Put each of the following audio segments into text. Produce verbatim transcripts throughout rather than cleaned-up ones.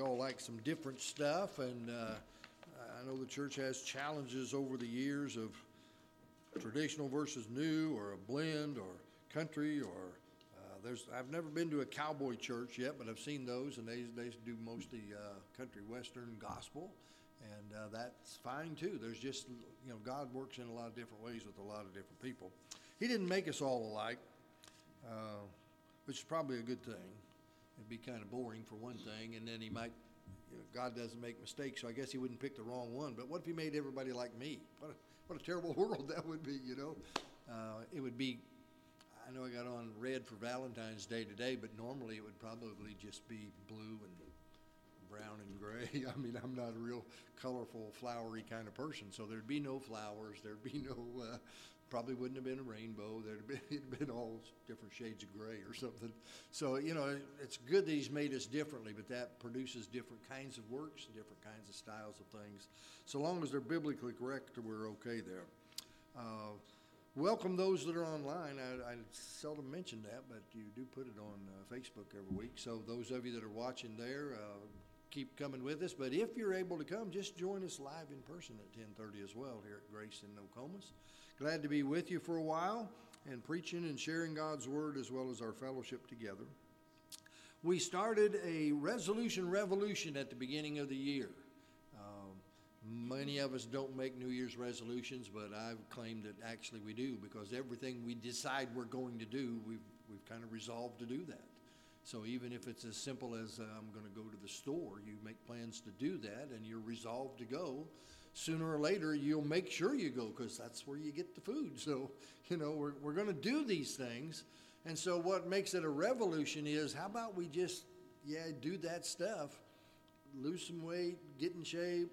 all like some different stuff, and uh, I know the church has challenges over the years of traditional versus new, or a blend, or country, or uh, there's. I've never been to a cowboy church yet, but I've seen those, and they they do mostly uh, country western gospel, and uh, that's fine too. There's just, you know, God works in a lot of different ways with a lot of different people. He didn't make us all alike, uh, which is probably a good thing. It'd be kind of boring for one thing, and then he might, you know, God doesn't make mistakes, so I guess he wouldn't pick the wrong one. But what if he made everybody like me? What a, what a terrible world that would be, you know? Uh, it would be, I know I got on red for Valentine's Day today, but normally it would probably just be blue and brown and gray. I mean, I'm not a real colorful, flowery kind of person, so there'd be no flowers, there'd be no, uh, probably wouldn't have been a rainbow, there'd been, it'd been all different shades of gray or something. So, you know, it's good that he's made us differently, but that produces different kinds of works, different kinds of styles of things. So long as they're biblically correct, we're okay there. Uh, welcome those that are online. I, I seldom mention that, but you do put it on uh, Facebook every week. So those of you that are watching there, uh, keep coming with us. But if you're able to come, just join us live in person at ten thirty as well here at Grace in Nokomis. Glad to be with you for a while and preaching and sharing God's Word as well as our fellowship together. We started a resolution revolution at the beginning of the year. Um, many of us don't make New Year's resolutions, but I've claimed that actually we do, because everything we decide we're going to do, we've, we've kind of resolved to do that. So even if it's as simple as uh, I'm going to go to the store, you make plans to do that and you're resolved to go. Sooner or later, you'll make sure you go, because that's where you get the food. So, you know, we're, we're going to do these things. And so what makes it a revolution is, how about we just, yeah, do that stuff, lose some weight, get in shape,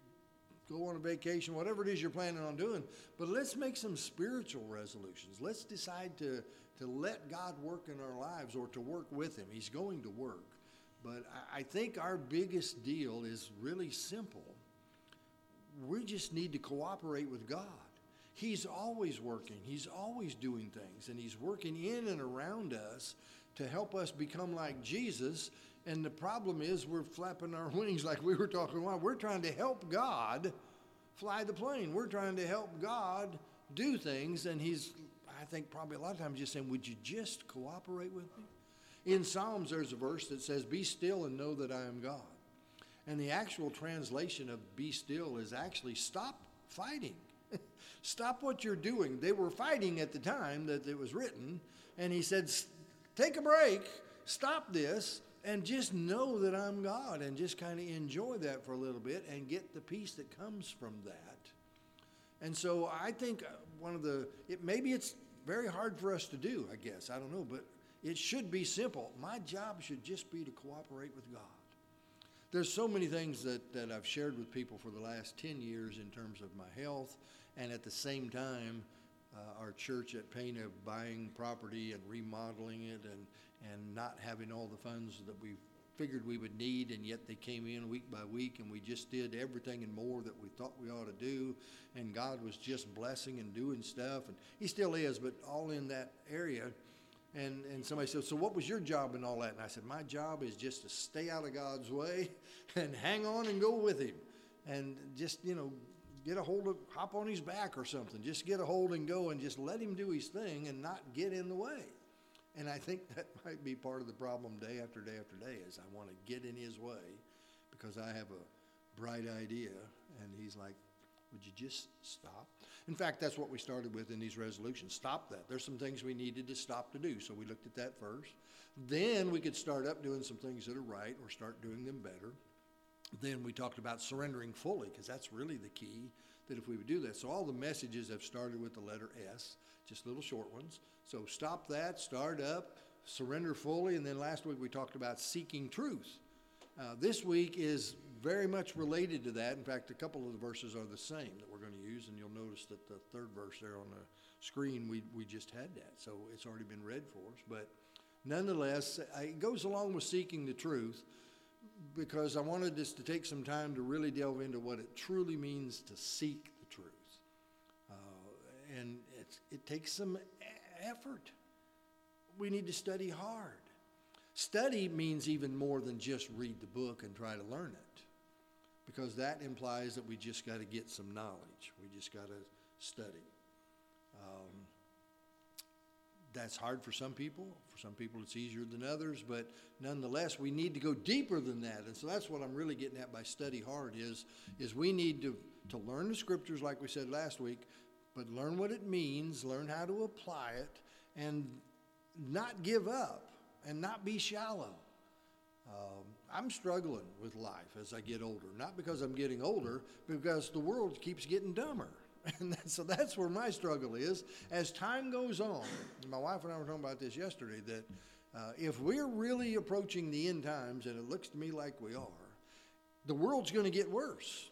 go on a vacation, whatever it is you're planning on doing. But let's make some spiritual resolutions. Let's decide to to let God work in our lives, or to work with him. He's going to work. But I, I think our biggest deal is really simple. We just need to cooperate with God. He's always working. He's always doing things. And he's working in and around us to help us become like Jesus. And the problem is, we're flapping our wings like we were talking about. We're trying to help God fly the plane. We're trying to help God do things. And he's, I think probably a lot of times just saying, would you just cooperate with me? In Psalms, there's a verse that says, be still and know that I am God. And the actual translation of be still is actually stop fighting. Stop what you're doing. They were fighting at the time that it was written. And he said, take a break, stop this, and just know that I'm God, and just kind of enjoy that for a little bit and get the peace that comes from that. And so I think one of the, it, maybe it's very hard for us to do, I guess. I don't know, but it should be simple. My job should just be to cooperate with God. There's so many things that, that I've shared with people for the last ten years in terms of my health, and at the same time, uh, our church at Pana buying property and remodeling it, and, and not having all the funds that we figured we would need, and yet they came in week by week, and we just did everything and more that we thought we ought to do, and God was just blessing and doing stuff, and he still is, but all in that area. And and somebody said, so what was your job in all that? And I said, my job is just to stay out of God's way and hang on and go with him, and just, you know, get a hold of, hop on his back or something, just get a hold and go, and just let him do his thing and not get in the way. And I think that might be part of the problem day after day after day, is I want to get in his way because I have a bright idea. And he's like, would you just stop? In fact, that's what we started with in these resolutions. Stop that. There's some things we needed to stop to do. So we looked at that first. Then we could start up doing some things that are right, or start doing them better. Then we talked about surrendering fully, because that's really the key, that if we would do that. So all the messages have started with the letter S, just little short ones. So stop that, start up, surrender fully, and then last week we talked about seeking truth. Uh, this week is very much related to that. In fact, a couple of the verses are the same that we're going to use, and you'll notice that the third verse there on the screen, we, we just had that. So it's already been read for us. But nonetheless, it goes along with seeking the truth, because I wanted us to take some time to really delve into what it truly means to seek the truth. Uh, and it's, it takes some effort. We need to study hard. Study means even more than just read the book and try to learn it, because that implies that we just got to get some knowledge. We just got to study. Um, that's hard for some people. For some people it's easier than others, but nonetheless we need to go deeper than that. And so that's what I'm really getting at by study hard is, is we need to, to learn the scriptures like we said last week, but learn what it means, learn how to apply it, and not give up and not be shallow. Um, I'm struggling with life as I get older, not because I'm getting older, but because the world keeps getting dumber. And so that's where my struggle is. As time goes on, my wife and I were talking about this yesterday, that uh, if we're really approaching the end times, and it looks to me like we are, the world's going to get worse.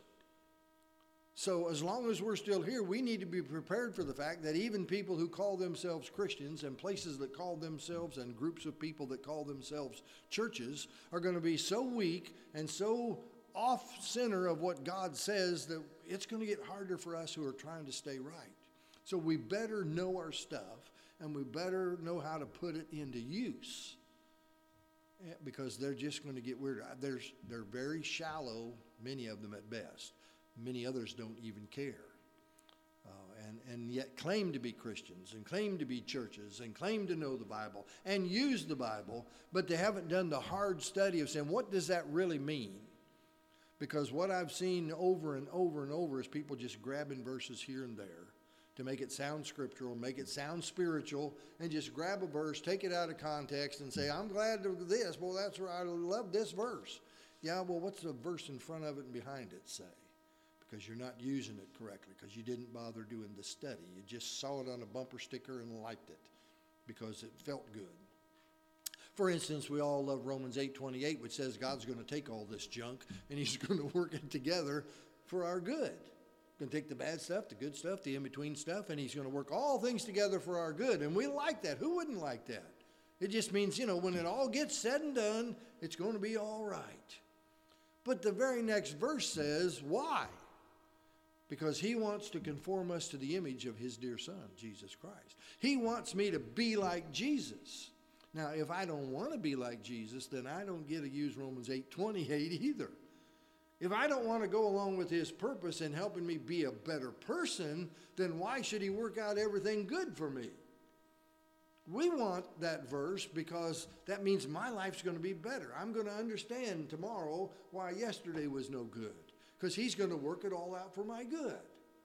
So as long as we're still here, we need to be prepared for the fact that even people who call themselves Christians and places that call themselves and groups of people that call themselves churches are going to be so weak and so off center of what God says that it's going to get harder for us who are trying to stay right. So we better know our stuff, and we better know how to put it into use, because they're just going to get weird. There's, they're very shallow, many of them at best. Many others don't even care, uh, and, and yet claim to be Christians and claim to be churches and claim to know the Bible and use the Bible, but they haven't done the hard study of saying, what does that really mean? Because what I've seen over and over and over is people just grabbing verses here and there to make it sound scriptural, make it sound spiritual, and just grab a verse, take it out of context, and say, I'm glad of this. Well, that's right. I love this verse. Yeah, well, what's the verse in front of it and behind it say? Because you're not using it correctly, because you didn't bother doing the study. You just saw it on a bumper sticker and liked it because it felt good. For instance, we all love Romans eight twenty-eight, which says God's going to take all this junk and he's going to work it together for our good. He's going to take the bad stuff, the good stuff, the in-between stuff, and he's going to work all things together for our good. And we like that. Who wouldn't like that? It just means, you know, when it all gets said and done, it's going to be all right. But the very next verse says, why? Because he wants to conform us to the image of his dear son, Jesus Christ. He wants me to be like Jesus. Now, if I don't want to be like Jesus, then I don't get to use Romans eight twenty-eight either. If I don't want to go along with his purpose in helping me be a better person, then why should he work out everything good for me? We want that verse because that means my life's going to be better. I'm going to understand tomorrow why yesterday was no good, because he's going to work it all out for my good.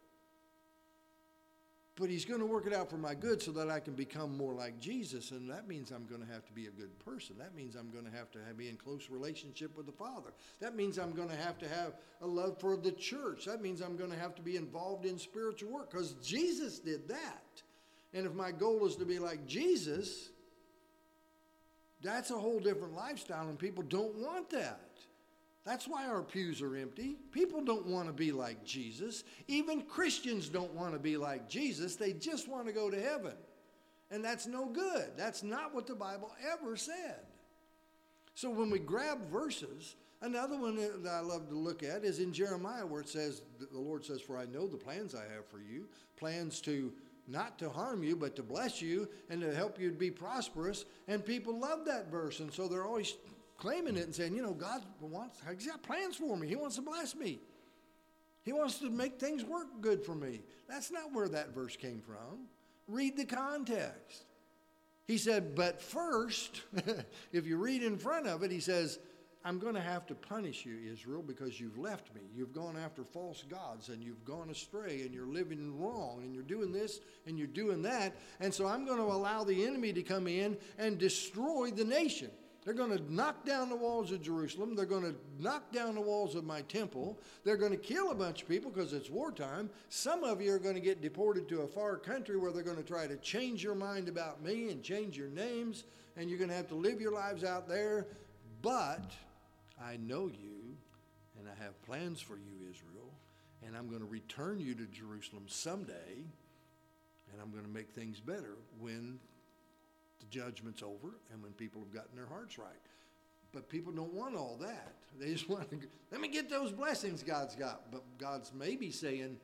But he's going to work it out for my good so that I can become more like Jesus, and that means I'm going to have to be a good person. That means I'm going to have to have, be in close relationship with the Father. That means I'm going to have to have a love for the church. That means I'm going to have to be involved in spiritual work, because Jesus did that. And if my goal is to be like Jesus, that's a whole different lifestyle, and people don't want that. That's why our pews are empty. People don't want to be like Jesus. Even Christians don't want to be like Jesus. They just want to go to heaven. And that's no good. That's not what the Bible ever said. So when we grab verses, another one that I love to look at is in Jeremiah, where it says, the Lord says, for I know the plans I have for you, plans to not to harm you, but to bless you and to help you to be prosperous. And people love that verse. And so they're always claiming it and saying, you know, God wants, he's got plans for me. He wants to bless me. He wants to make things work good for me. That's not where that verse came from. Read the context. He said, but first, if you read in front of it, he says, I'm going to have to punish you, Israel, because you've left me. You've gone after false gods, and you've gone astray, and you're living wrong, and you're doing this, and you're doing that. And so I'm going to allow the enemy to come in and destroy the nation. They're going to knock down the walls of Jerusalem. They're going to knock down the walls of my temple. They're going to kill a bunch of people because it's wartime. Some of you are going to get deported to a far country where they're going to try to change your mind about me and change your names, and you're going to have to live your lives out there. But I know you, and I have plans for you, Israel, and I'm going to return you to Jerusalem someday, and I'm going to make things better when the judgment's over and when people have gotten their hearts right. But people don't want all that. They just want to, let me get those blessings God's got. But God's maybe saying,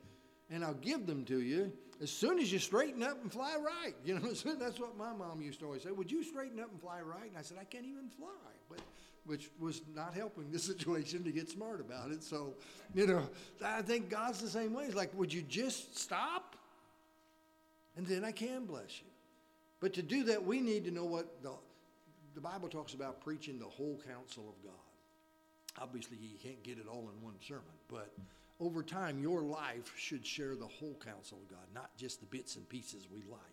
and I'll give them to you as soon as you straighten up and fly right. You know, so that's what my mom used to always say. Would you straighten up and fly right? And I said, I can't even fly, but which was not helping the situation to get smart about it. So, you know, I think God's the same way. It's like, would you just stop? And then I can bless you. But to do that, we need to know what the, the Bible talks about, preaching the whole counsel of God. Obviously, you can't get it all in one sermon, but over time, your life should share the whole counsel of God, not just the bits and pieces we like.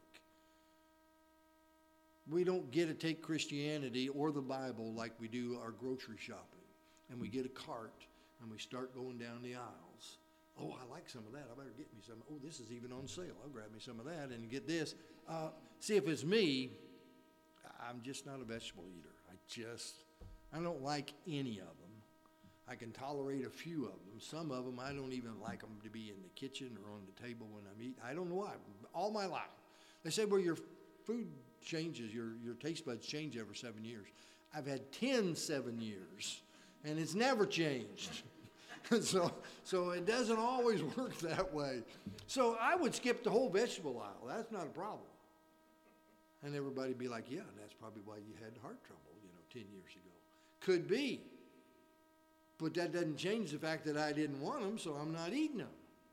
We don't get to take Christianity or the Bible like we do our grocery shopping. And we get a cart and we start going down the aisles. Oh, I like some of that. I better get me some. Oh, this is even on sale. I'll grab me some of that and get this. Uh, see, if it's me, I'm just not a vegetable eater. I just, I don't like any of them. I can tolerate a few of them. Some of them, I don't even like them to be in the kitchen or on the table when I'm eating. I don't know why. All my life. They say, well, your food changes, your, your taste buds change every seven years. I've had ten seven years, and it's never changed. so, so it doesn't always work that way. So I would skip the whole vegetable aisle. That's not a problem. And everybody be like, yeah, that's probably why you had heart trouble, you know, ten years ago. Could be. But that doesn't change the fact that I didn't want them, so I'm not eating them.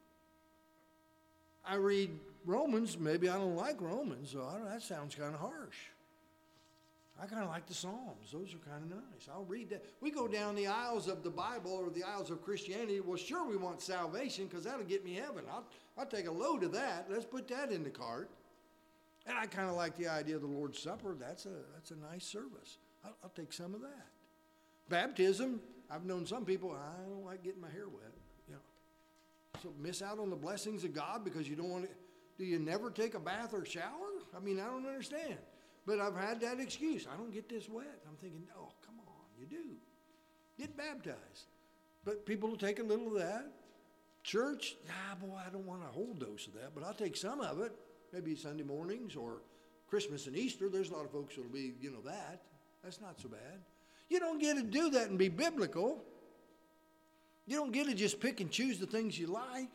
I read Romans. Maybe I don't like Romans, so I don't, that sounds kind of harsh. I kind of like the Psalms. Those are kind of nice. I'll read that. We go down the aisles of the Bible or the aisles of Christianity. Well, sure, we want salvation because that'll get me heaven. I'll, I'll take a load of that. Let's put that in the cart. And I kind of like the idea of the Lord's Supper. That's a, that's a nice service. I'll, I'll take some of that. Baptism, I've known some people, I don't like getting my hair wet. You know. So miss out on the blessings of God because you don't want to. Do you never take a bath or shower? I mean, I don't understand. But I've had that excuse. I don't get this wet. I'm thinking, oh, come on, you do. Get baptized. But people will take a little of that. Church, ah, boy, I don't want a whole dose of that, but I'll take some of it. Maybe Sunday mornings or Christmas and Easter. There's a lot of folks who will be, you know, that. That's not so bad. You don't get to do that and be biblical. You don't get to just pick and choose the things you like.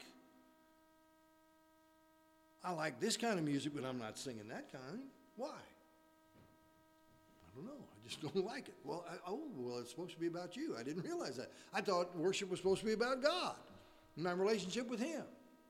I like this kind of music, but I'm not singing that kind. Why? I don't know. I just don't like it. Well, I, oh, well, it's supposed to be about you. I didn't realize that. I thought worship was supposed to be about God and my relationship with Him.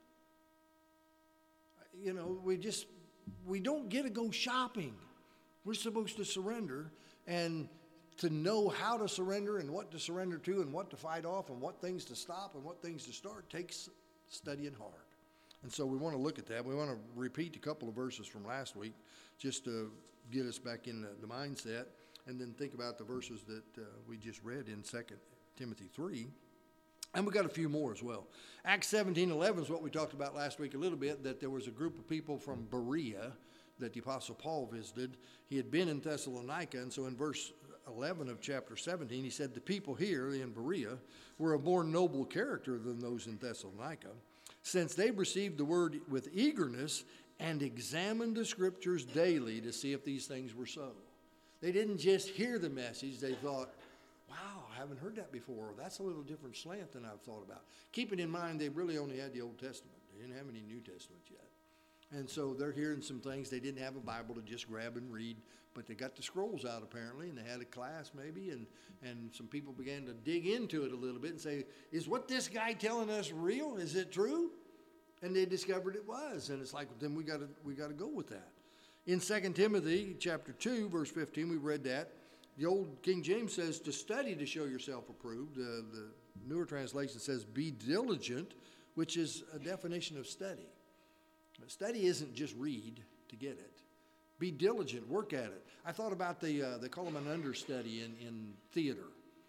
You know, we just, we don't get to go shopping. We're supposed to surrender, and to know how to surrender and what to surrender to and what to fight off and what things to stop and what things to start takes studying hard. And so we want to look at that. We want to repeat a couple of verses from last week just to get us back in the, the mindset, and then think about the verses that uh, we just read in Second Timothy three. And we got a few more as well. Acts seventeen eleven is what we talked about last week a little bit, that there was a group of people from Berea that the Apostle Paul visited. He had been in Thessalonica, and so in verse eleven of chapter seventeen, he said, the people here in Berea were of more noble character than those in Thessalonica, since they received the word with eagerness and examined the scriptures daily to see if these things were so. They didn't just hear the message, they thought, wow, I haven't heard that before. That's a little different slant than I've thought about. Keeping in mind, they really only had the Old Testament. They didn't have any New Testaments yet. And so they're hearing some things. They didn't have a Bible to just grab and read, but they got the scrolls out apparently, and they had a class maybe, and, and some people began to dig into it a little bit and say, is what this guy telling us real? Is it true? And they discovered it was, and it's like, then we got to we got to go with that. In Second Timothy chapter two, verse fifteen, we read that. The old King James says to study to show yourself approved. Uh, the newer translation says be diligent, which is a definition of study. Study isn't just read to get it. Be diligent, work at it. I thought about the, uh, they call them an understudy in, in theater.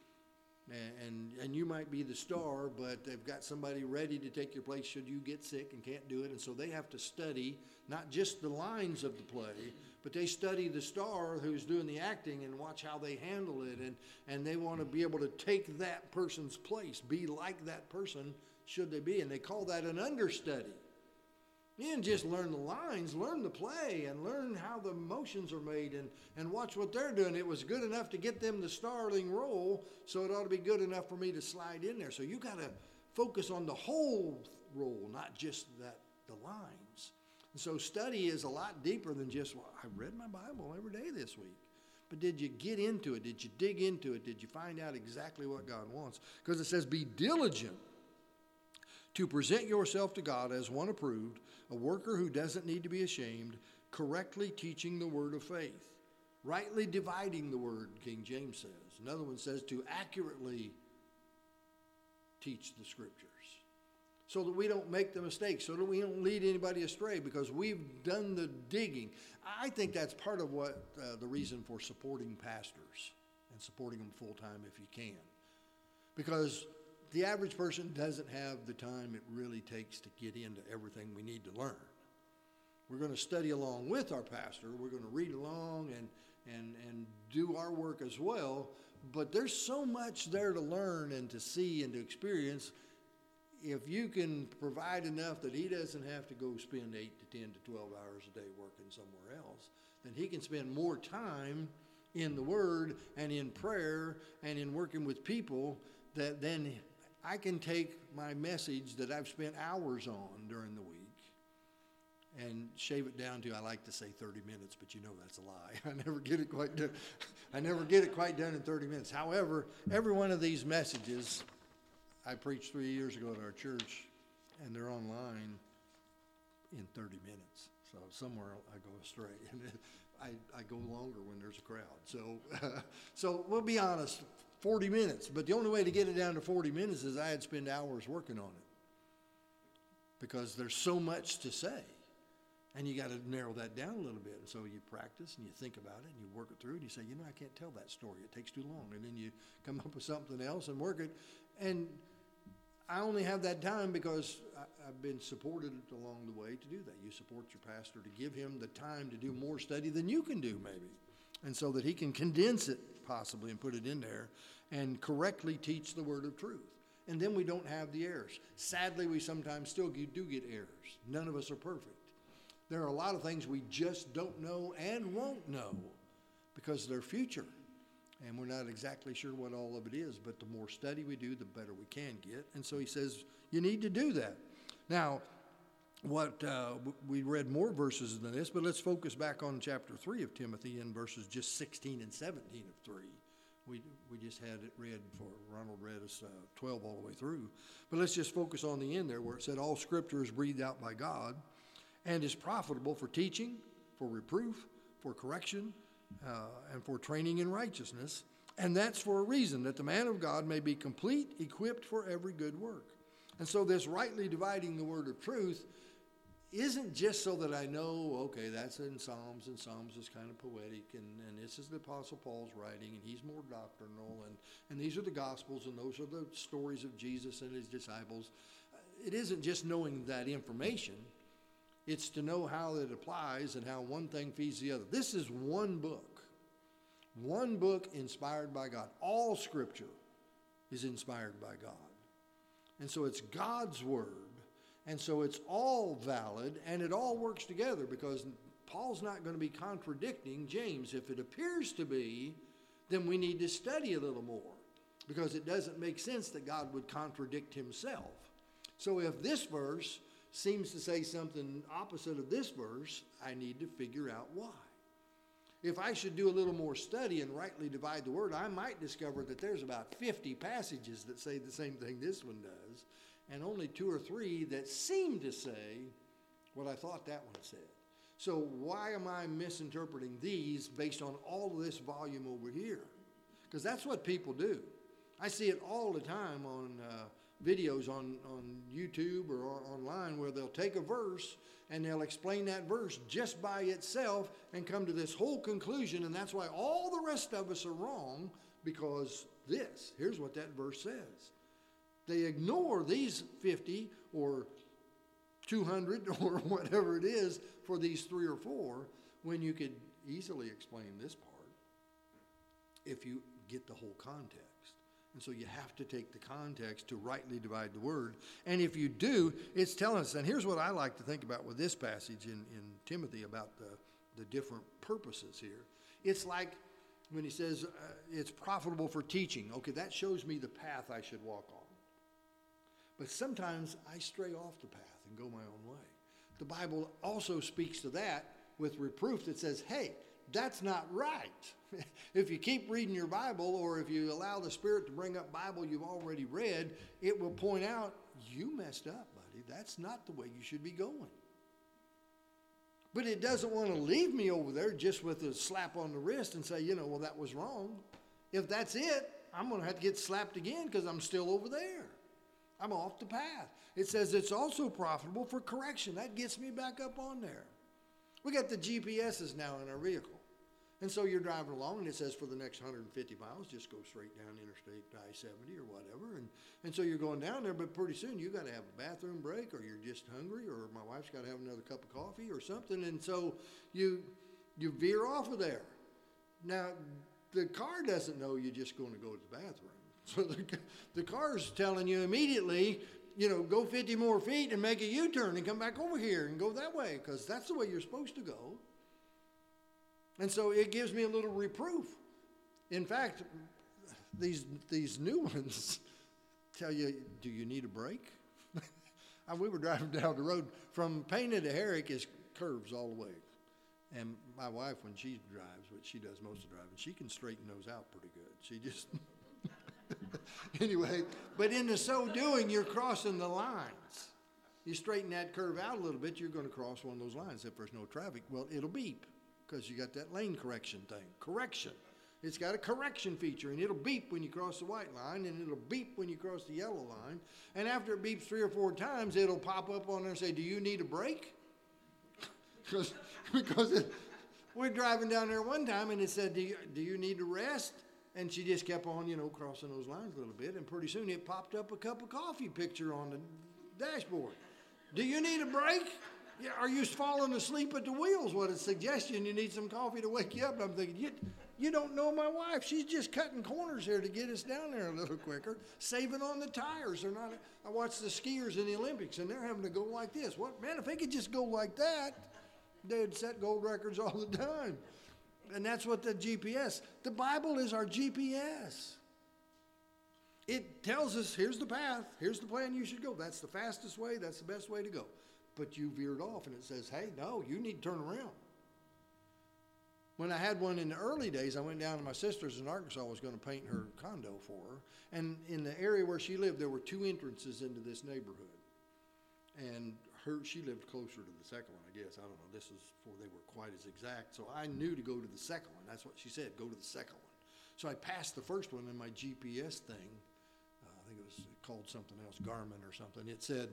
And, and you might be the star, but they've got somebody ready to take your place should you get sick and can't do it. And so they have to study not just the lines of the play, but they study the star who's doing the acting and watch how they handle it. And, and they want to be able to take that person's place, be like that person should they be. And they call that an understudy. You didn't just learn the lines, learn the play and learn how the motions are made and, and watch what they're doing. It was good enough to get them the starring role, so it ought to be good enough for me to slide in there. So you got to focus on the whole role, not just that the lines. And so study is a lot deeper than just, well, I read my Bible every day this week. But did you get into it? Did you dig into it? Did you find out exactly what God wants? Because it says, be diligent to present yourself to God as one approved, a worker who doesn't need to be ashamed, correctly teaching the word of faith, rightly dividing the word, King James says. Another one says to accurately teach the scriptures, so that we don't make the mistake, so that we don't lead anybody astray, because we've done the digging. I think that's part of what uh, the reason for supporting pastors and supporting them full-time if you can. Because the average person doesn't have the time it really takes to get into everything we need to learn. We're going to study along with our pastor. We're going to read along and, and, and do our work as well. But there's so much there to learn and to see and to experience. If you can provide enough that he doesn't have to go spend eight to ten to twelve hours a day working somewhere else, then he can spend more time in the Word and in prayer and in working with people, that then I can take my message that I've spent hours on during the week and shave it down to, I like to say thirty minutes, but you know that's a lie. I never get it quite done. I never get it quite done in thirty minutes. However, every one of these messages I preached three years ago at our church, and they're online in thirty minutes. So somewhere I go astray, and I, I go longer when there's a crowd. So, uh, so we'll be honest, forty minutes. But the only way to get it down to forty minutes is I had to spend hours working on it, because there's so much to say, and you got to narrow that down a little bit. And so you practice and you think about it and you work it through, and you say, you know, I can't tell that story. It takes too long. And then you come up with something else and work it. And I only have that time because I, I've been supported along the way to do that. You support your pastor to give him the time to do more study than you can do, maybe. And so that he can condense it possibly and put it in there and correctly teach the word of truth. And then we don't have the errors. Sadly, we sometimes still do get errors. None of us are perfect. There are a lot of things we just don't know and won't know because they're future. And we're not exactly sure what all of it is, but the more study we do, the better we can get. And so he says, you need to do that. Now, what uh, we read more verses than this, but let's focus back on chapter three of Timothy in verses just sixteen and seventeen of three. We we just had it read for, Ronald read us uh, twelve all the way through. But let's just focus on the end there where it said, all scripture is breathed out by God and is profitable for teaching, for reproof, for correction, Uh, and for training in righteousness, and that's for a reason, that the man of God may be complete, equipped for every good work. And so this rightly dividing the word of truth isn't just so that I know, okay, that's in Psalms, and Psalms is kind of poetic, and, and this is the Apostle Paul's writing, and he's more doctrinal, and, and these are the Gospels, and those are the stories of Jesus and his disciples. It isn't just knowing that information. It's to know how it applies and how one thing feeds the other. This is one book. One book inspired by God. All scripture is inspired by God. And so it's God's word. And so it's all valid and it all works together, because Paul's not going to be contradicting James. If it appears to be, then we need to study a little more, because it doesn't make sense that God would contradict himself. So if this verse seems to say something opposite of this verse, I need to figure out why. If I should do a little more study and rightly divide the word, I might discover that there's about fifty passages that say the same thing this one does, and only two or three that seem to say what I thought that one said. So why am I misinterpreting these based on all of this volume over here? Because that's what people do. I see it all the time on uh, videos on, on YouTube or on, online, where they'll take a verse and they'll explain that verse just by itself and come to this whole conclusion, and that's why all the rest of us are wrong, because this, here's what that verse says. They ignore these fifty or two hundred or whatever it is for these three or four, when you could easily explain this part if you get the whole context. And so you have to take the context to rightly divide the word. And if you do, it's telling us. And here's what I like to think about with this passage in, in Timothy about the, the different purposes here. It's like when he says uh, it's profitable for teaching. Okay, that shows me the path I should walk on. But sometimes I stray off the path and go my own way. The Bible also speaks to that with reproof that says, hey, that's not right. If you keep reading your Bible, or if you allow the Spirit to bring up Bible you've already read, it will point out, you messed up, buddy. That's not the way you should be going. But it doesn't want to leave me over there just with a slap on the wrist and say, you know, well, that was wrong. If that's it, I'm going to have to get slapped again because I'm still over there. I'm off the path. It says it's also profitable for correction. That gets me back up on there. We got the G P S's now in our vehicle. And so you're driving along and it says for the next one hundred fifty miles, just go straight down Interstate I seventy or whatever. And, and so you're going down there, but pretty soon you got to have a bathroom break, or you're just hungry, or my wife's got to have another cup of coffee or something. And so you, you veer off of there. Now, the car doesn't know you're just going to go to the bathroom. So the, the car's telling you immediately, you know, go fifty more feet and make a U-turn and come back over here and go that way, because that's the way you're supposed to go. And so it gives me a little reproof. In fact, these these new ones tell you, do you need a break? We were driving down the road from Pena to Herrick is curves all the way. And my wife, when she drives, which she does most of the driving, she can straighten those out pretty good. She just... Anyway, but in the so doing, you're crossing the lines. You straighten that curve out a little bit, you're going to cross one of those lines if there's no traffic. Well, it'll beep because you got that lane correction thing. Correction. It's got a correction feature, and it'll beep when you cross the white line, and it'll beep when you cross the yellow line. And after it beeps three or four times, it'll pop up on there and say, do you need a break? because because it, we're driving down there one time, and it said, do you, do you need to rest? And she just kept on, you know, crossing those lines a little bit. And pretty soon it popped up a cup of coffee picture on the dashboard. Do you need a break? Yeah, are you falling asleep at the wheels? What a suggestion. You need some coffee to wake you up. And I'm thinking, you, you don't know my wife. She's just cutting corners here to get us down there a little quicker, saving on the tires. They're not. I watch the skiers in the Olympics, and they're having to go like this. What, man, if they could just go like that, they'd set gold records all the time. And that's what the G P S, the Bible is our G P S. It tells us, here's the path, here's the plan you should go. That's the fastest way, that's the best way to go. But you veered off and it says, hey, no, you need to turn around. When I had one in the early days, I went down to my sister's in Arkansas. I was going to paint her condo for her. And in the area where she lived, there were two entrances into this neighborhood. And her, she lived closer to the second one, I guess. I don't know. This was before they were quite as exact. So I knew to go to the second one. That's what she said, go to the second one. So I passed the first one in my G P S thing. Uh, I think it was called something else, Garmin or something. It said,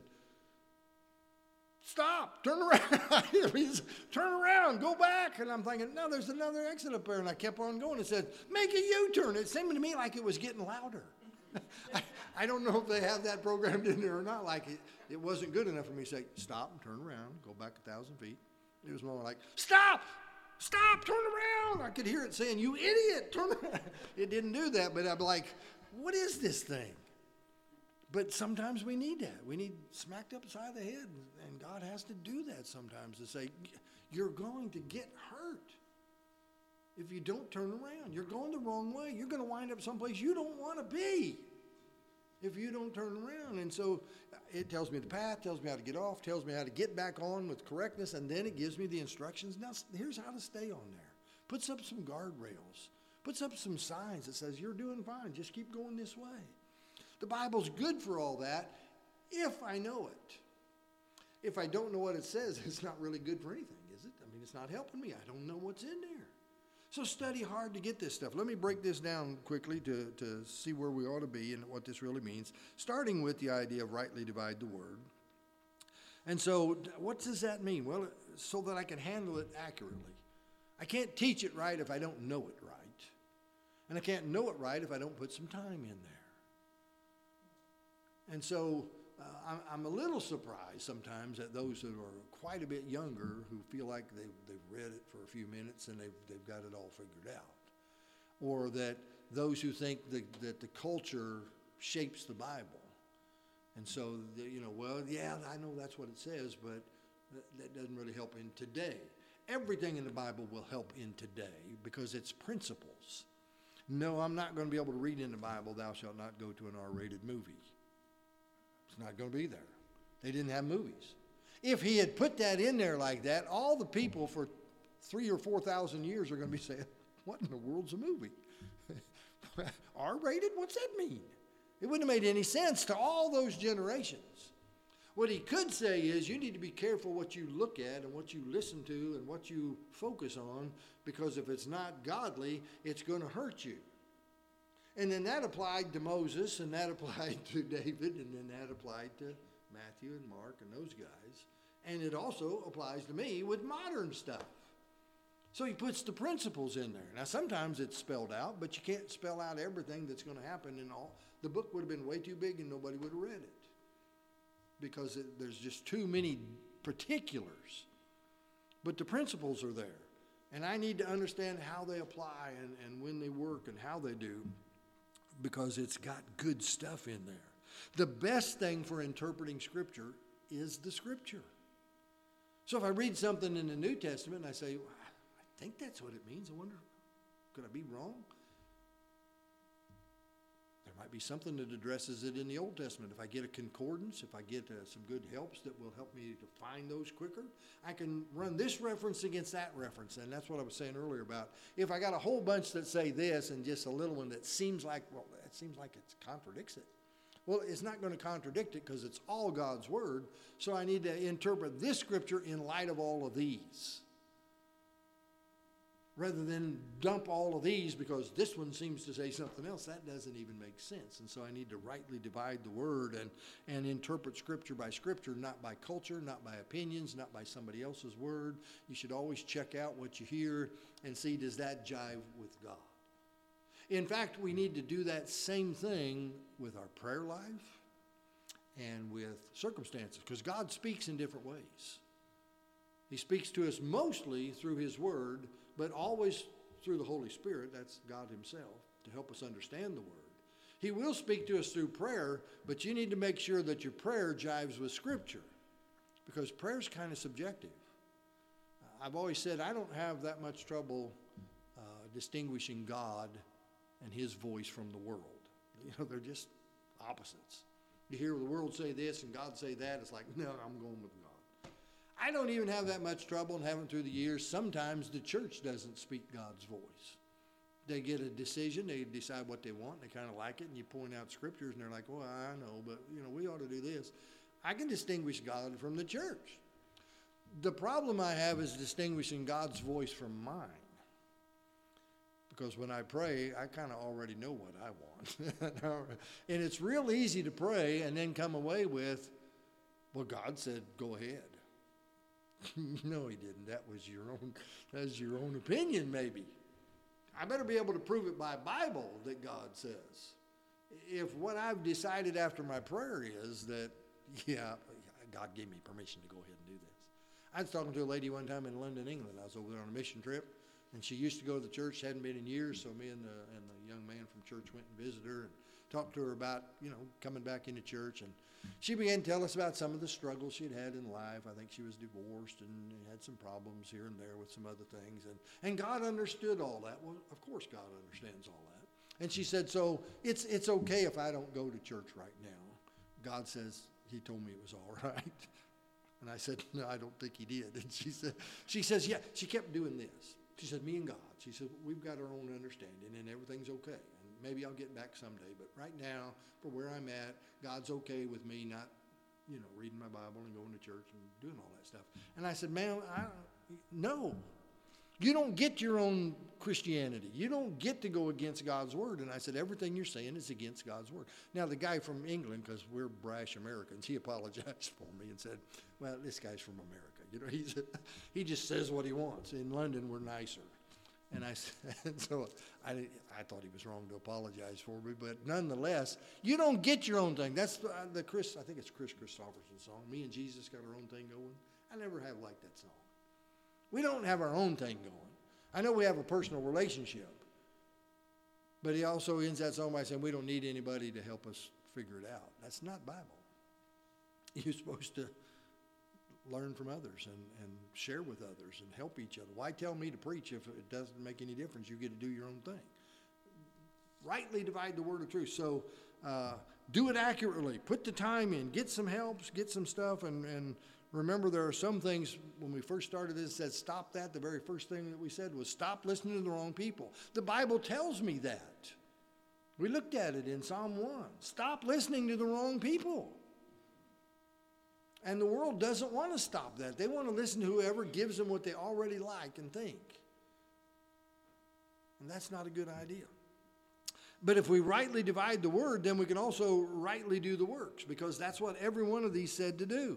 stop, turn around. Turn around, go back. And I'm thinking, no, there's another exit up there. And I kept on going. It said, make a U-turn. It seemed to me like it was getting louder. I, I don't know if they have that programmed in there or not. Like it, it wasn't good enough for me to say, stop and turn around, go back a thousand feet. It was more like, stop, stop, turn around. I could hear it saying, you idiot, turn around. It didn't do that, but I'm like, what is this thing? But sometimes we need that. We need smacked upside the head, and God has to do that sometimes to say, you're going to get hurt if you don't turn around. You're going the wrong way. You're going to wind up someplace you don't want to be if you don't turn around. And so it tells me the path, tells me how to get off, tells me how to get back on with correctness, and then it gives me the instructions. Now, here's how to stay on there. Puts up some guardrails. Puts up some signs that says, you're doing fine. Just keep going this way. The Bible's good for all that if I know it. If I don't know what it says, it's not really good for anything, is it? I mean, it's not helping me. I don't know what's in there. So study hard to get this stuff. Let me break this down quickly to, to see where we ought to be and what this really means, starting with the idea of rightly divide the word. And so what does that mean? Well, so that I can handle it accurately. I can't teach it right if I don't know it right. And I can't know it right if I don't put some time in there. And so uh, I'm, I'm a little surprised sometimes at those that are quite a bit younger who feel like they've, they've read it for a few minutes and they've, they've got it all figured out. Or that those who think that, that the culture shapes the Bible. And so, the, you know, well, yeah, I know that's what it says, but that, that doesn't really help in today. Everything in the Bible will help in today because it's principles. No, I'm not going to be able to read in the Bible, thou shalt not go to an R-rated movie. It's not going to be there. They didn't have movies. If he had put that in there like that, all the people for three or four thousand years are going to be saying, what in the world's a movie? R-rated? What's that mean? It wouldn't have made any sense to all those generations. What he could say is you need to be careful what you look at and what you listen to and what you focus on, because if it's not godly, it's going to hurt you. And then that applied to Moses, and that applied to David, and then that applied to Matthew and Mark and those guys. And it also applies to me with modern stuff. So he puts the principles in there. Now, sometimes it's spelled out, but you can't spell out everything that's going to happen and all. The book would have been way too big and nobody would have read it, because it, there's just too many particulars. But the principles are there. And I need to understand how they apply and, and when they work and how they do, because it's got good stuff in there. The best thing for interpreting Scripture is the Scripture. So if I read something in the New Testament and I say, I think that's what it means, I wonder, could I be wrong? There might be something that addresses it in the Old Testament. If I get a concordance, if I get uh, some good helps that will help me to find those quicker, I can run this reference against that reference. And that's what I was saying earlier about if I got a whole bunch that say this and just a little one that seems like, well, that seems like it contradicts it. Well, it's not going to contradict it because it's all God's Word. So I need to interpret this Scripture in light of all of these, rather than dump all of these because this one seems to say something else. That doesn't even make sense. And so I need to rightly divide the Word and, and interpret Scripture by Scripture, not by culture, not by opinions, not by somebody else's word. You should always check out what you hear and see, does that jive with God? In fact, we need to do that same thing with our prayer life and with circumstances, because God speaks in different ways. He speaks to us mostly through His Word, but always through the Holy Spirit. That's God Himself, to help us understand the Word. He will speak to us through prayer, but you need to make sure that your prayer jives with Scripture, because prayer is kind of subjective. I've always said I don't have that much trouble uh, distinguishing God and His voice from the world. You know, they're just opposites. You hear the world say this and God say that, it's like, no, I'm going with God. I don't even have that much trouble, and haven't through the years. Sometimes the church doesn't speak God's voice. They get a decision, they decide what they want, and they kind of like it, and you point out scriptures, and they're like, well, I know, but, you know, we ought to do this. I can distinguish God from the church. The problem I have is distinguishing God's voice from mine. Because when I pray, I kind of already know what I want. And it's real easy to pray and then come away with, well, God said, go ahead. No, He didn't. That was your own, that was your own opinion, maybe. I better be able to prove it by Bible that God says. If what I've decided after my prayer is that, yeah, God gave me permission to go ahead and do this. I was talking to a lady one time in London, England. I was over there on a mission trip, and she used to go to the church, hadn't been in years, so me and the, and the young man from church went and visited her and talked to her about, you know, coming back into church. And she began to tell us about some of the struggles she'd had in life. I think she was divorced and had some problems here and there with some other things. And, and God understood all that. Well, of course God understands all that. And she said, so it's, it's okay if I don't go to church right now. God says He told me it was all right. And I said, no, I don't think He did. And she said, she says, yeah, she kept doing this. She said, me and God. She said, we've got our own understanding and everything's okay. And maybe I'll get back someday. But right now, for where I'm at, God's okay with me not, you know, reading my Bible and going to church and doing all that stuff. And I said, ma'am, I, no. You don't get your own Christianity. You don't get to go against God's word. And I said, everything you're saying is against God's word. Now, the guy from England, because we're brash Americans, he apologized for me and said, well, this guy's from America. You know, he's a, he just says what he wants. In London, we're nicer. And I said, so I, I thought he was wrong to apologize for me. But nonetheless, you don't get your own thing. That's the, the Chris, I think it's Chris Christopherson song. Me and Jesus got our own thing going. I never have liked that song. We don't have our own thing going. I know we have a personal relationship. But he also ends that song by saying we don't need anybody to help us figure it out. That's not Bible. You're supposed to learn from others and, and share with others and help each other. Why tell me to preach if it doesn't make any difference? You get to do your own thing. Rightly divide the word of truth. So uh, do it accurately. Put the time in. Get some helps. Get some stuff. And, and remember, there are some things, when we first started this, said stop that. The very first thing that we said was stop listening to the wrong people. The Bible tells me that. We looked at it in Psalm one. Stop listening to the wrong people. And the world doesn't want to stop that. They want to listen to whoever gives them what they already like and think. And that's not a good idea. But if we rightly divide the word, then we can also rightly do the works, because that's what every one of these said to do.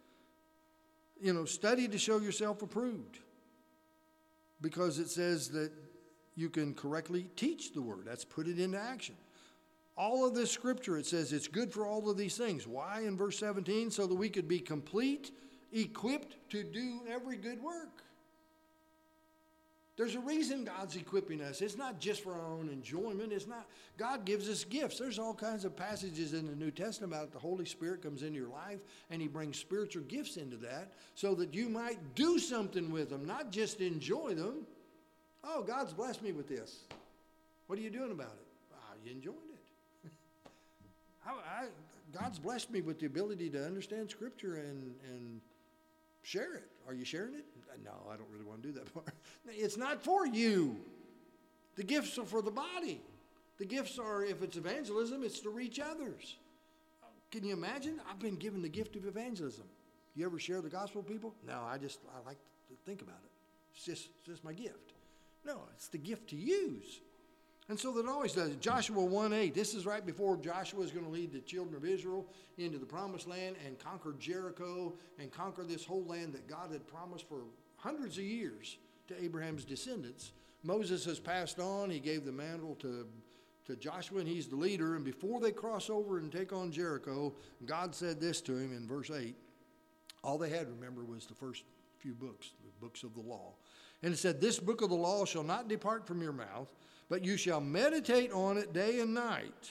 You know, study to show yourself approved, because it says that you can correctly teach the word. That's put it into action. All of this scripture, it says it's good for all of these things. Why? In verse seventeen, so that we could be complete, equipped to do every good work. There's a reason God's equipping us. It's not just for our own enjoyment. It's not. God gives us gifts. There's all kinds of passages in the New Testament about the Holy Spirit comes into your life and he brings spiritual gifts into that so that you might do something with them, not just enjoy them. Oh, God's blessed me with this. What are you doing about it? Ah, you enjoyed it. I, I, God's blessed me with the ability to understand Scripture and, and share it. Are you sharing it? No, I don't really want to do that part. It's not for you. The gifts are for the body. The gifts are, if it's evangelism, it's to reach others. Can you imagine? I've been given the gift of evangelism. You ever share the gospel with people? No, I just, I like to think about it. It's just, it's just my gift. No, it's the gift to use. And so that always does it. Joshua one eight, this is right before Joshua is going to lead the children of Israel into the promised land and conquer Jericho and conquer this whole land that God had promised for hundreds of years to Abraham's descendants. Moses has passed on. He gave the mantle to, to Joshua, and he's the leader. And before they cross over and take on Jericho, God said this to him in verse eight. All they had, remember, was the first few books, the books of the law. And it said, this book of the law shall not depart from your mouth, but you shall meditate on it day and night.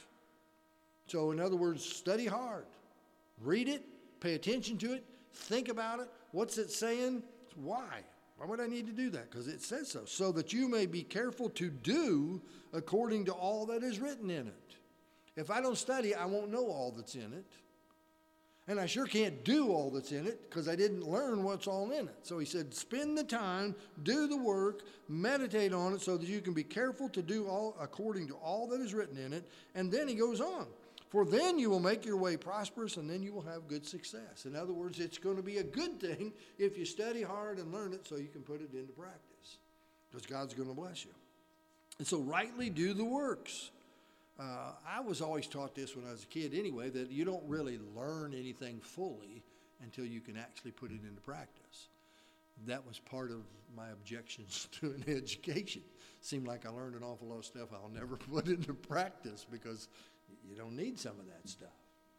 So in other words, study hard. Read it, pay attention to it, think about it. What's it saying? Why? Why would I need to do that? Because it says so. So that you may be careful to do according to all that is written in it. If I don't study, I won't know all that's in it. And I sure can't do all that's in it because I didn't learn what's all in it. So he said, spend the time, do the work, meditate on it so that you can be careful to do all according to all that is written in it. And then he goes on. For then you will make your way prosperous and then you will have good success. In other words, it's going to be a good thing if you study hard and learn it so you can put it into practice. Because God's going to bless you. And so rightly do the works. Uh, I was always taught this when I was a kid anyway, that you don't really learn anything fully until you can actually put it into practice. That was part of my objections to an education. Seemed like I learned an awful lot of stuff I'll never put into practice because you don't need some of that stuff.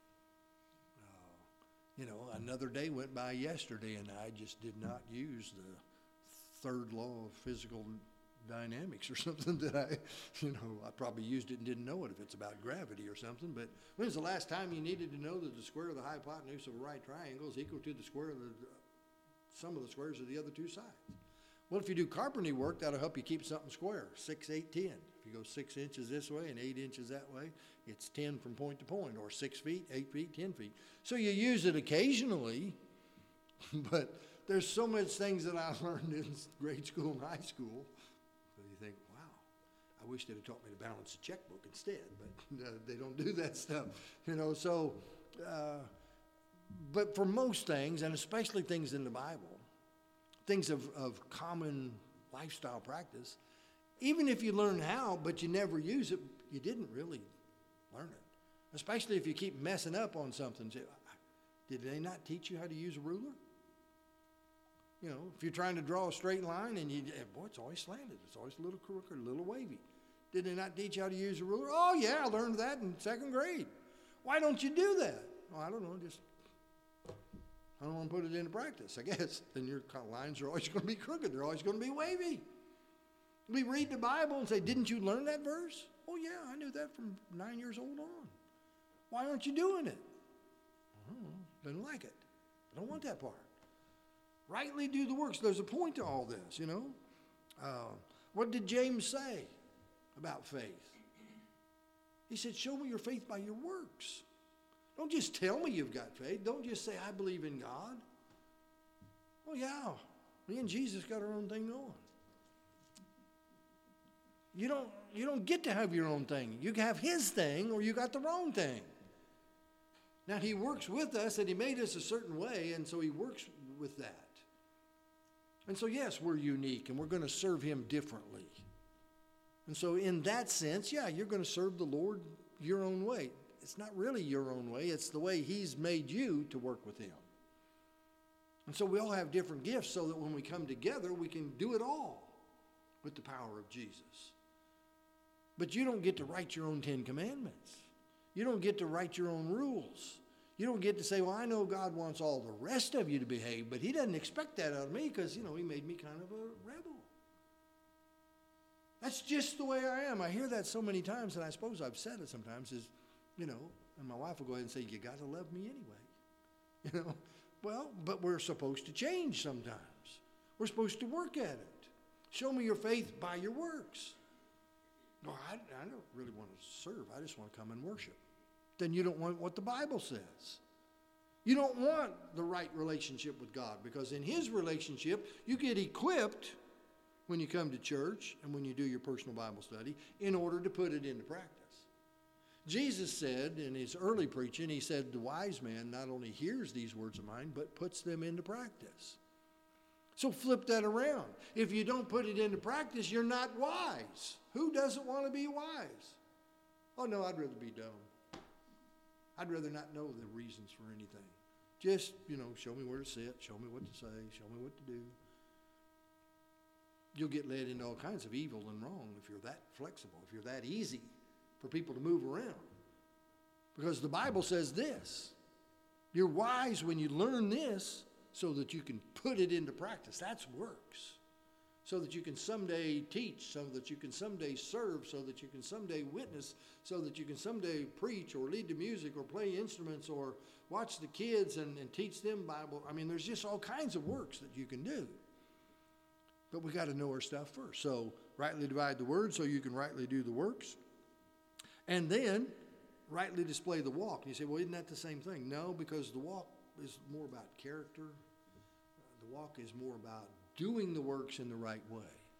Uh, you know, another day went by yesterday and I just did not use the third law of physical dynamics or something that I, you know, I probably used it and didn't know it if it's about gravity or something. But when's the last time you needed to know that the square of the hypotenuse of a right triangle is equal to the square of the sum of the squares of the other two sides? Well, if you do carpentry work, that'll help you keep something square. Six, eight, ten. If you go six inches this way and eight inches that way, it's ten from point to point, or six feet, eight feet, ten feet. So you use it occasionally, but there's so much things that I learned in grade school and high school. You think, wow, I wish they'd have taught me to balance a checkbook instead, but uh, they don't do that stuff, you know. So, uh, but for most things, and especially things in the Bible, things of, of common lifestyle practice, even if you learn how, but you never use it, you didn't really learn it. Especially if you keep messing up on something. Did they not teach you how to use a ruler? You know, if you're trying to draw a straight line and you, boy, it's always slanted. It's always a little crooked, a little wavy. Did they not teach you how to use a ruler? Oh, yeah, I learned that in second grade. Why don't you do that? Well, I don't know, just, I don't want to put it into practice, I guess. Then your lines are always going to be crooked. They're always going to be wavy. We read the Bible and say, didn't you learn that verse? Oh, yeah, I knew that from nine years old on. Why aren't you doing it? I don't know, didn't like it. I don't want that part. Rightly do the works. There's a point to all this, you know. Uh, what did James say about faith? He said, show me your faith by your works. Don't just tell me you've got faith. Don't just say, I believe in God. Well, yeah, me and Jesus got our own thing going. You don't, you don't get to have your own thing. You have his thing or you got the wrong thing. Now, he works with us and he made us a certain way, and so he works with that. And so, yes, we're unique and we're going to serve him differently. And so in that sense, yeah, you're going to serve the Lord your own way. It's not really your own way. It's the way he's made you to work with him. And so we all have different gifts so that when we come together, we can do it all with the power of Jesus. But you don't get to write your own Ten Commandments. You don't get to write your own rules. You don't get to say, well, I know God wants all the rest of you to behave, but he doesn't expect that out of me because, you know, he made me kind of a rebel. That's just the way I am. I hear that so many times, and I suppose I've said it sometimes, is, you know, and my wife will go ahead and say, you got to love me anyway. You know, well, but we're supposed to change sometimes. We're supposed to work at it. Show me your faith by your works. No, I, I don't really want to serve. I just want to come and worship. Then you don't want what the Bible says. You don't want the right relationship with God, because in his relationship, you get equipped when you come to church and when you do your personal Bible study in order to put it into practice. Jesus said in his early preaching, he said, the wise man not only hears these words of mine, but puts them into practice. So flip that around. If you don't put it into practice, you're not wise. Who doesn't want to be wise? Oh, no, I'd rather be dumb. I'd rather not know the reasons for anything. Just, you know, show me where to sit, show me what to say, show me what to do. You'll get led into all kinds of evil and wrong if you're that flexible, if you're that easy for people to move around. Because the Bible says this, you're wise when you learn this so that you can put it into practice. That's works. So that you can someday teach, so that you can someday serve, so that you can someday witness, so that you can someday preach or lead the music or play instruments or watch the kids and, and teach them Bible. I mean, there's just all kinds of works that you can do. But we got to know our stuff first. So rightly divide the word so you can rightly do the works. And then rightly display the walk. And you say, well, isn't that the same thing? No, because the walk is more about character. The walk is more about doing the works in the right way.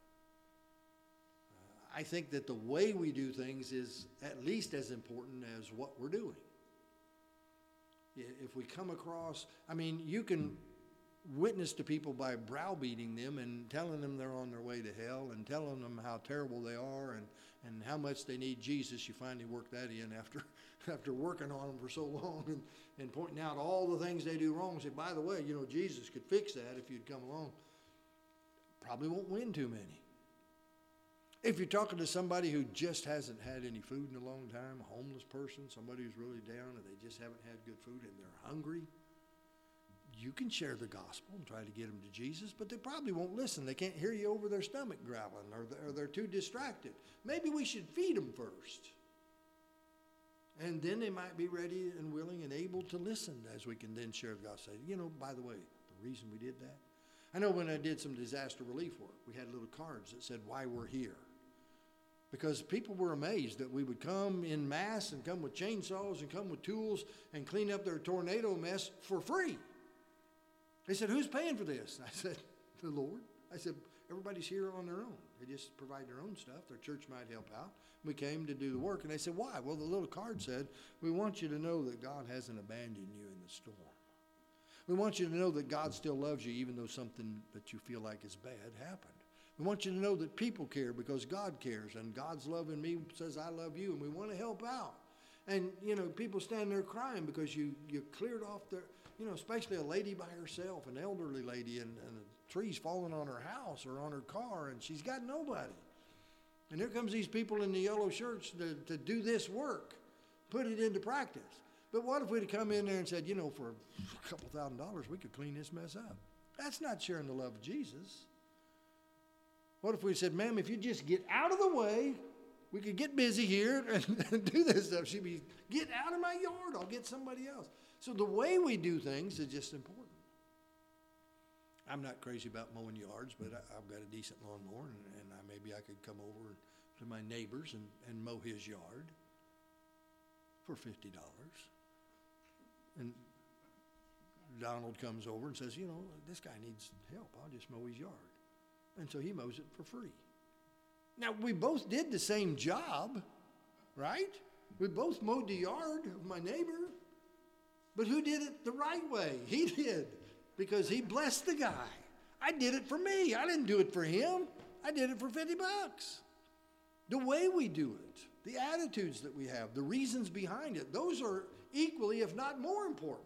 Uh, I think that the way we do things is at least as important as what we're doing. If we come across, I mean, you can witness to people by browbeating them and telling them they're on their way to hell and telling them how terrible they are and, and how much they need Jesus. You finally work that in after after working on them for so long and, and pointing out all the things they do wrong. Say, by the way, you know, Jesus could fix that if you'd come along. Probably won't win too many. If you're talking to somebody who just hasn't had any food in a long time, a homeless person, somebody who's really down and they just haven't had good food and they're hungry, you can share the gospel and try to get them to Jesus, but they probably won't listen. They can't hear you over their stomach growling, or they're, or they're too distracted. Maybe we should feed them first. And then they might be ready and willing and able to listen as we can then share the gospel. You know, by the way, the reason we did that, I know when I did some disaster relief work, we had little cards that said why we're here. Because people were amazed that we would come in mass and come with chainsaws and come with tools and clean up their tornado mess for free. They said, who's paying for this? I said, the Lord. I said, everybody's here on their own. They just provide their own stuff. Their church might help out. We came to do the work. And they said, why? Well, the little card said, we want you to know that God hasn't abandoned you in the storm. We want you to know that God still loves you even though something that you feel like is bad happened. We want you to know that people care because God cares, and God's love in me says I love you, and we want to help out. And, you know, people stand there crying because you, you cleared off their, you know, especially a lady by herself, an elderly lady, and, and the trees falling on her house or on her car, and she's got nobody. And here comes these people in the yellow shirts to, to do this work, put it into practice. But what if we'd have come in there and said, you know, for a couple thousand dollars, we could clean this mess up? That's not sharing the love of Jesus. What if we said, ma'am, if you just get out of the way, we could get busy here and, and do this stuff. She'd be, get out of my yard, I'll get somebody else. So the way we do things is just important. I'm not crazy about mowing yards, but I, I've got a decent lawnmower, and, and I, maybe I could come over to my neighbor's and, and mow his yard for fifty dollars. And Donald comes over and says, you know, this guy needs help. I'll just mow his yard. And so he mows it for free. Now, we both did the same job, right? We both mowed the yard of my neighbor. But who did it the right way? He did, because he blessed the guy. I did it for me. I didn't do it for him. I did it for fifty bucks. The way we do it, the attitudes that we have, the reasons behind it, those are equally, if not more important.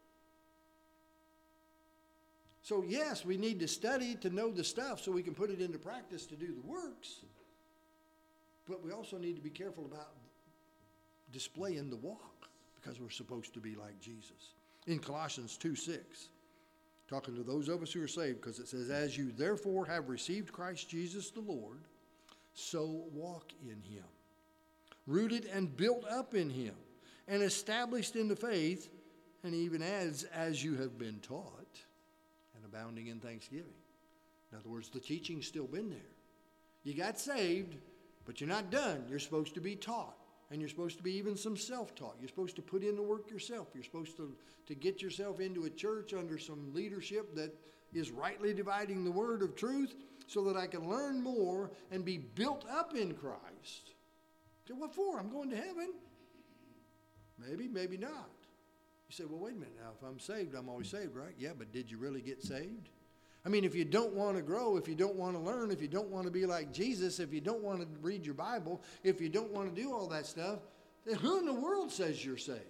So yes, we need to study to know the stuff so we can put it into practice to do the works. But we also need to be careful about displaying the walk, because we're supposed to be like Jesus. In Colossians two six, talking to those of us who are saved, because it says, as you therefore have received Christ Jesus the Lord, so walk in him, rooted and built up in him, and established in the faith, and he even adds, as you have been taught, and abounding in thanksgiving. In other words, the teaching's still been there. You got saved, but you're not done. You're supposed to be taught. And you're supposed to be even some self-taught. You're supposed to put in the work yourself. You're supposed to, to get yourself into a church under some leadership that is rightly dividing the word of truth, so that I can learn more and be built up in Christ. So what for? I'm going to heaven. Maybe, maybe not. You say, well, wait a minute now. If I'm saved, I'm always saved, right? Yeah, but did you really get saved? I mean, if you don't want to grow, if you don't want to learn, if you don't want to be like Jesus, if you don't want to read your Bible, if you don't want to do all that stuff, then who in the world says you're saved?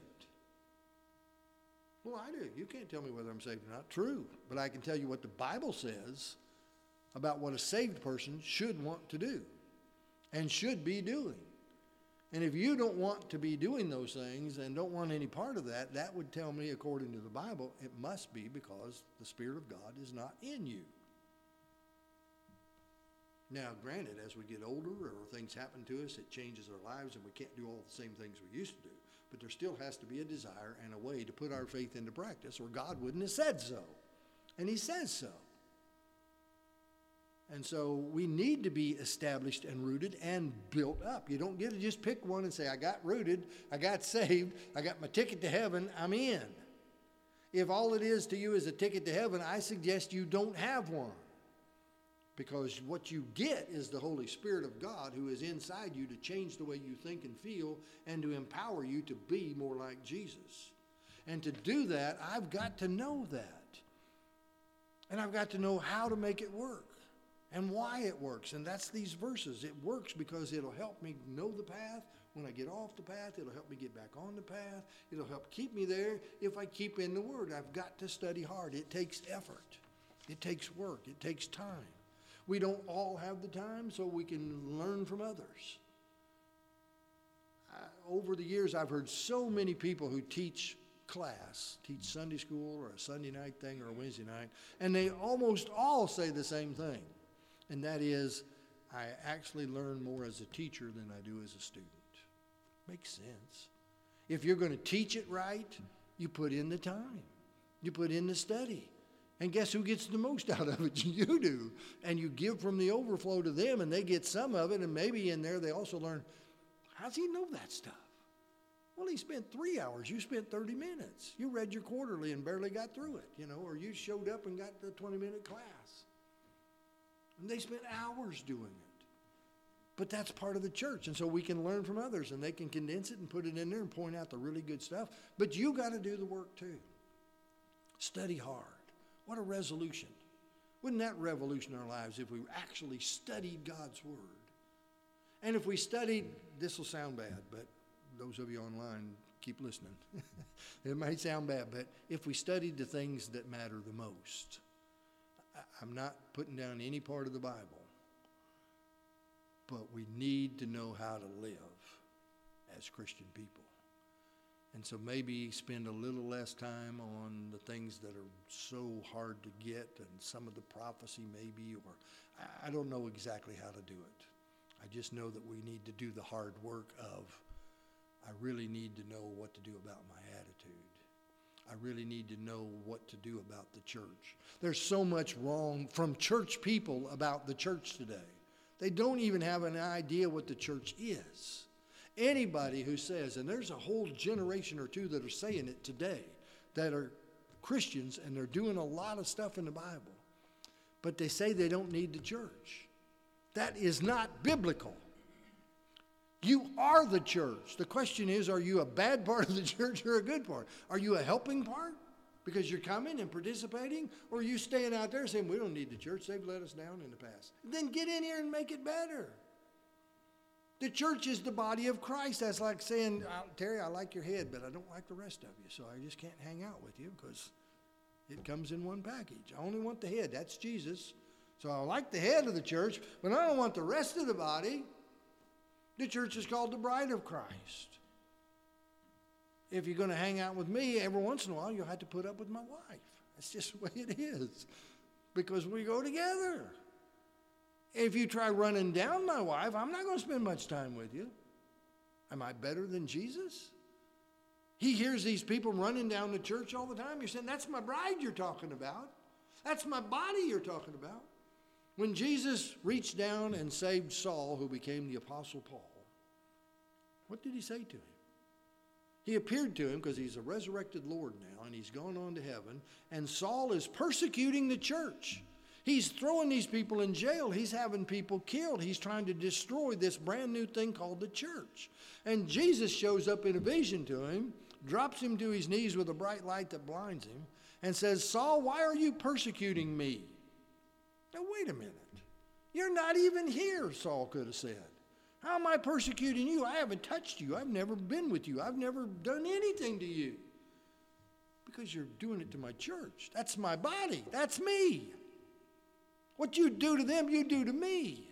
Well, I do. You can't tell me whether I'm saved or not. True. But I can tell you what the Bible says about what a saved person should want to do and should be doing. And if you don't want to be doing those things and don't want any part of that, that would tell me, according to the Bible, it must be because the Spirit of God is not in you. Now, granted, as we get older or things happen to us, it changes our lives and we can't do all the same things we used to do. But there still has to be a desire and a way to put our faith into practice, or God wouldn't have said so. And he says so. And so we need to be established and rooted and built up. You don't get to just pick one and say, I got rooted, I got saved, I got my ticket to heaven, I'm in. If all it is to you is a ticket to heaven, I suggest you don't have one. Because what you get is the Holy Spirit of God, who is inside you to change the way you think and feel and to empower you to be more like Jesus. And to do that, I've got to know that. And I've got to know how to make it work. And why it works. And that's these verses. It works because it'll help me know the path. When I get off the path, it'll help me get back on the path. It'll help keep me there if I keep in the Word. I've got to study hard. It takes effort. It takes work. It takes time. We don't all have the time, so we can learn from others. I, over the years, I've heard so many people who teach class, teach Sunday school or a Sunday night thing or a Wednesday night, and they almost all say the same thing. And that is, I actually learn more as a teacher than I do as a student. Makes sense. If you're going to teach it right, you put in the time. You put in the study. And guess who gets the most out of it? You do. And you give from the overflow to them, and they get some of it, and maybe in there they also learn, how does he know that stuff? Well, he spent three hours. You spent thirty minutes. You read your quarterly and barely got through it, you know, or you showed up and got the twenty-minute class. And they spent hours doing it. But that's part of the church. And so we can learn from others, and they can condense it and put it in there and point out the really good stuff. But you got to do the work too. Study hard. What a resolution. Wouldn't that revolution our lives if we actually studied God's Word? And if we studied, this will sound bad, but those of you online, keep listening. It might sound bad, but if we studied the things that matter the most, I'm not putting down any part of the Bible, but we need to know how to live as Christian people. And so maybe spend a little less time on the things that are so hard to get and some of the prophecy maybe, or I don't know exactly how to do it. I just know that we need to do the hard work of, I really need to know what to do about my attitude. I really need to know what to do about the church. There's so much wrong from church people about the church today. They don't even have an idea what the church is. Anybody who says, and there's a whole generation or two that are saying it today, that are Christians and they're doing a lot of stuff in the Bible, but they say they don't need the church. That is not biblical. You are the church. The question is, are you a bad part of the church or a good part? Are you a helping part because you're coming and participating? Or are you staying out there saying, we don't need the church, they've let us down in the past? Then get in here and make it better. The church is the body of Christ. That's like saying, Terry, I like your head, but I don't like the rest of you, so I just can't hang out with you because it comes in one package. I only want the head. That's Jesus. So I like the head of the church, but I don't want the rest of the body. The church is called the bride of Christ. If you're going to hang out with me, every once in a while, you'll have to put up with my wife. That's just the way it is, because we go together. If you try running down my wife, I'm not going to spend much time with you. Am I better than Jesus? He hears these people running down the church all the time. You're saying, that's my bride you're talking about. That's my body you're talking about. When Jesus reached down and saved Saul, who became the Apostle Paul, what did he say to him? He appeared to him because he's a resurrected Lord now, and he's gone on to heaven, and Saul is persecuting the church. He's throwing these people in jail. He's having people killed. He's trying to destroy this brand new thing called the church. And Jesus shows up in a vision to him, drops him to his knees with a bright light that blinds him, and says, Saul, why are you persecuting me? Now, wait a minute. You're not even here, Saul could have said. How am I persecuting you? I haven't touched you. I've never been with you. I've never done anything to you. Because you're doing it to my church. That's my body. That's me. What you do to them, you do to me.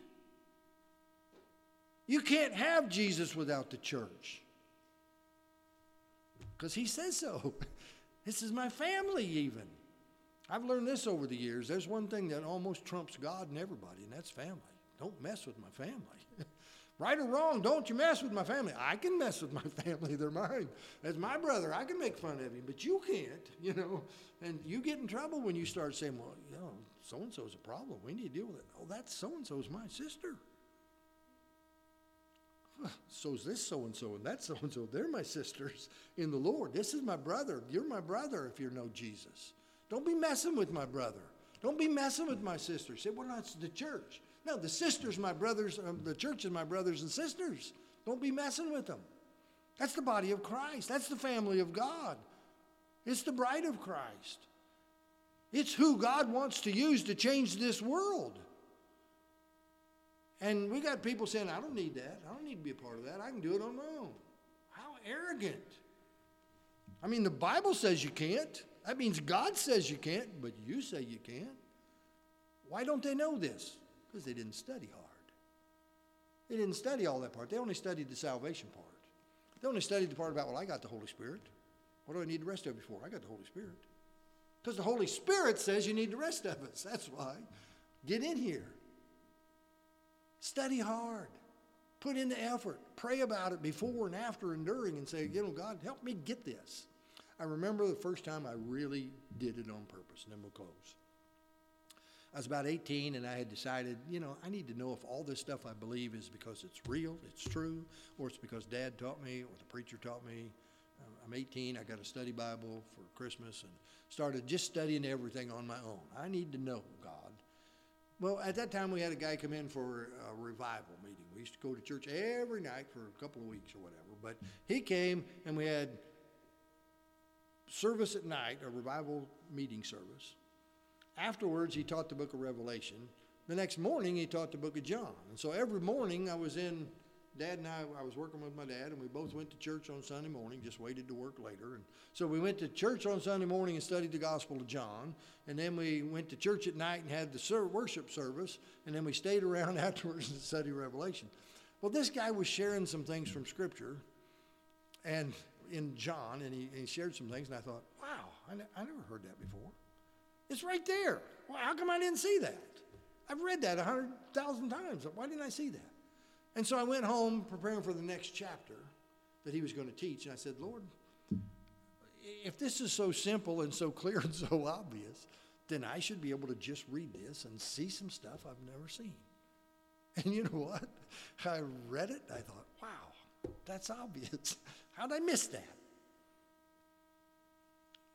You can't have Jesus without the church. Because he says so. This is my family even. I've learned this over the years. There's one thing that almost trumps God and everybody, and that's family. Don't mess with my family. Right or wrong, don't you mess with my family. I can mess with my family. They're mine. As my brother, I can make fun of him, but you can't, you know. And you get in trouble when you start saying, well, you know, so-and-so's a problem. We need to deal with it. Oh, that's so-and-so's my sister. So's this so-and-so and that so-and-so. They're my sisters in the Lord. This is my brother. You're my brother if you know Jesus. Don't be messing with my brother. Don't be messing with my sister. Say, well, that's the church. No, the sisters, my brothers, um, the church is my brothers and sisters. Don't be messing with them. That's the body of Christ. That's the family of God. It's the bride of Christ. It's who God wants to use to change this world. And we got people saying, I don't need that. I don't need to be a part of that. I can do it on my own. How arrogant. I mean, the Bible says you can't. That means God says you can't, but you say you can. Why don't they know this? Because they didn't study hard. They didn't study all that part. They only studied the salvation part. They only studied the part about, well, I got the Holy Spirit. What do I need the rest of it for? I got the Holy Spirit. Because the Holy Spirit says you need the rest of us. That's why. Get in here. Study hard. Put in the effort. Pray about it before and after and during and say, you know, God, help me get this. I remember the first time I really did it on purpose, and then we'll close. I was about eighteen, and I had decided, you know, I need to know if all this stuff I believe is because it's real, it's true, or it's because Dad taught me or the preacher taught me. I'm eighteen, I got a study Bible for Christmas and started just studying everything on my own. I need to know God. Well, at that time, we had a guy come in for a revival meeting. We used to go to church every night for a couple of weeks or whatever. But he came, and we had service at night, a revival meeting service. Afterwards, he taught the book of Revelation. The next morning, he taught the book of John. And so every morning, I was in, Dad and I, I was working with my dad, and we both went to church on Sunday morning, just waited to work later. And so we went to church on Sunday morning and studied the Gospel of John. And then we went to church at night and had the ser- worship service. And then we stayed around afterwards and studied Revelation. Well, this guy was sharing some things from Scripture and in John, and he, and he shared some things, and I thought, wow, I, ne- I never heard that before. It's right there. Well, how come I didn't see that? I've read that a hundred thousand times. Why didn't I see that? And so I went home preparing for the next chapter that he was going to teach, and I said, Lord, if this is so simple and so clear and so obvious, then I should be able to just read this and see some stuff I've never seen. And you know what? I read it, I thought, wow, that's obvious. How'd I miss that?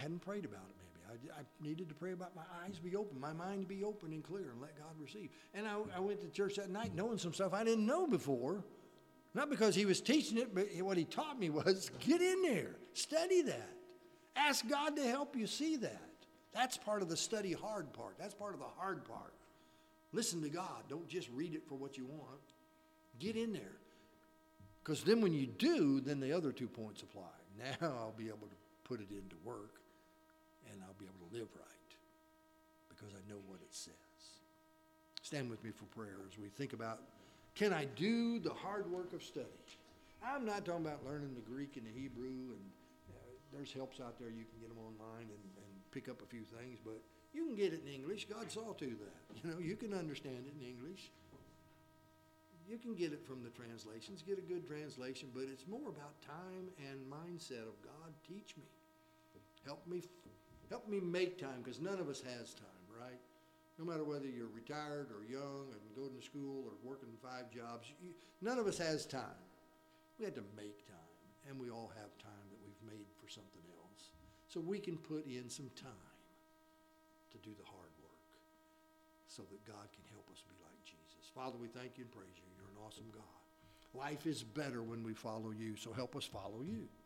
hadn't prayed about it maybe. I, I needed to pray about my eyes be open, my mind be open and clear, and let God receive. And I, I went to church that night knowing some stuff I didn't know before. Not because he was teaching it, but what he taught me was get in there, study that. Ask God to help you see that. That's part of the study hard part. That's part of the hard part. Listen to God. Don't just read it for what you want. Get in there. Because then when you do, then the other two points apply. Now I'll be able to put it into work, and I'll be able to live right because I know what it says. Stand with me for prayer as we think about, can I do the hard work of study? I'm not talking about learning the Greek and the Hebrew, and uh, there's helps out there. You can get them online and, and pick up a few things, but you can get it in English. God saw to that. You know, you can understand it in English. You can get it from the translations, get a good translation, but it's more about time and mindset of God, teach me. Help me, help me make time, because none of us has time, right? No matter whether you're retired or young and going to school or working five jobs, you, none of us has time. We have to make time, and we all have time that we've made for something else. So we can put in some time to do the hard work so that God can help us be like Jesus. Father, we thank you and praise you. You're an awesome God. Life is better when we follow you, so help us follow you.